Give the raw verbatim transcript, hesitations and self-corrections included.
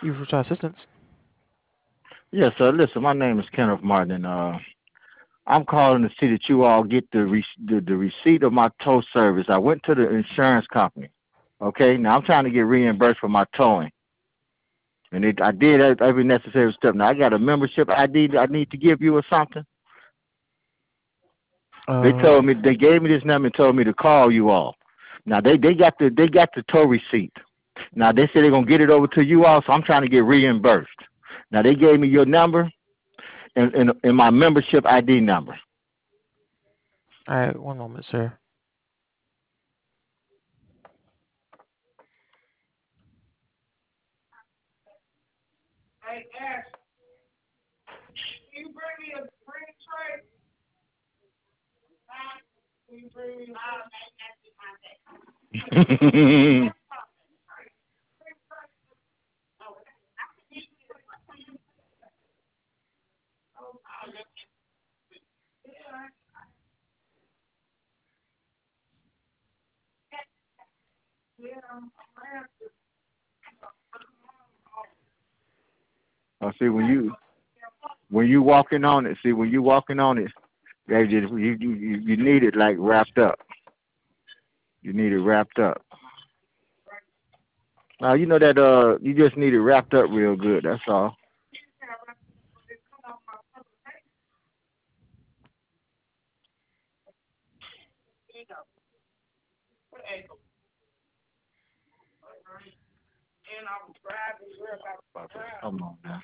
You for assistance? Yes, sir. Listen, my name is Kenneth Martin, and uh, I'm calling to see that you all get the, re- the the receipt of my tow service. I went to the insurance company. Okay, now I'm trying to get reimbursed for my towing, and it, I did ev- every necessary step. Now I got a membership I need I need to give you or something. They Uh, told me they gave me this number and told me to call you all. Now they they got the they got the tow receipt. Now they said they're gonna get it over to you all, so I'm trying to get reimbursed. Now they gave me your number and and, and my membership I D number. all right, one moment, sir. I see when you when you walking on it. See when you walking on it, they just you you you you need it like wrapped up. You need it wrapped up. Now you know that uh you just need it wrapped up real good. That's all. Come on now.